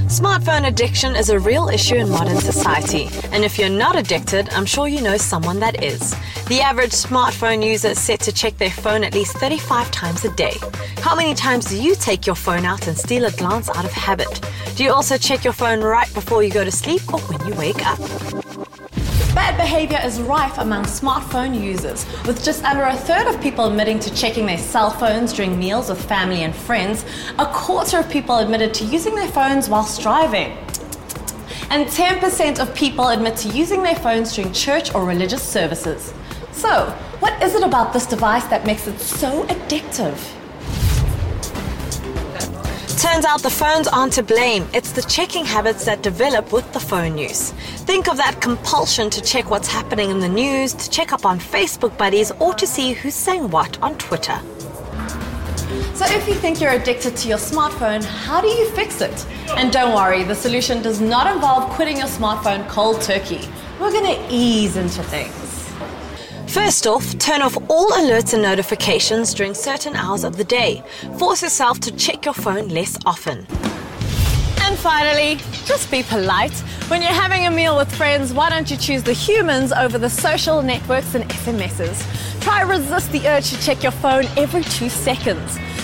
Smartphone addiction is a real issue in modern society, and if you're not addicted, I'm sure you know someone that is. The average smartphone user is set to check their phone at least 35 times a day. How many times do you take your phone out and steal a glance out of habit? Do you also check your phone right before you go to sleep or when you wake up? Bad behavior is rife among smartphone users, with just under a third of people admitting to checking their cell phones during meals with family and friends. A quarter of people admitted to using their phones whilst driving. And 10% of people admit to using their phones during church or religious services. So, what is it about this device that makes it so addictive? Turns out the phones aren't to blame. It's the checking habits that develop with the phone use. Think of that compulsion to check what's happening in the news, to check up on Facebook buddies, or to see who's saying what on Twitter. So if you think you're addicted to your smartphone, how do you fix it? And don't worry, the solution does not involve quitting your smartphone cold turkey. We're going to ease into things. First off, turn off all alerts and notifications during certain hours of the day. Force yourself to check your phone less often. And finally, just be polite. When you're having a meal with friends, why don't you choose the humans over the social networks and SMSs? Try resist the urge to check your phone every 2 seconds.